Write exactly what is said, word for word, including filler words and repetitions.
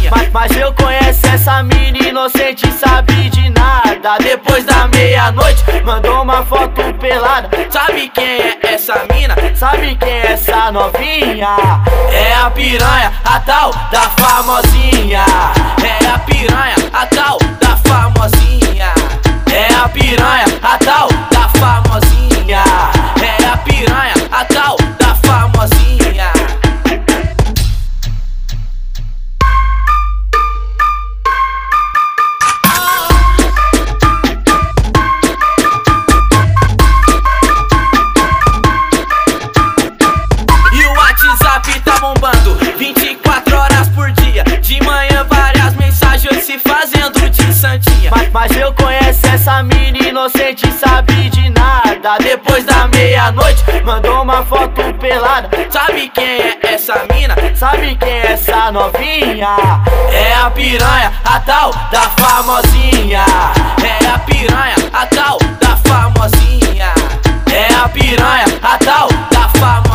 Mas, mas eu conheço essa mina inocente, sabe de nada. Depois da meia-noite, mandou uma foto pelada. Sabe quem é essa mina? Sabe quem é essa novinha? É a piranha, a tal da famosinha. É a piranha, a tal da famosinha. É a piranha, a tal da famosinha. É a piranha, a tal da famosinha. E o WhatsApp tá bombando vinte e quatro horas por dia. De manhã várias mensagens se fazendo de santinha. Mas, mas eu conheço essa mina inocente, sabe de nada. Depois da meia-noite, mandou uma foto pelada. Sabe quem é essa mina? Sabe quem é essa novinha? É a piranha, a tal da famosinha. É a piranha, a tal da famosinha. É a piranha, a tal da famosinha.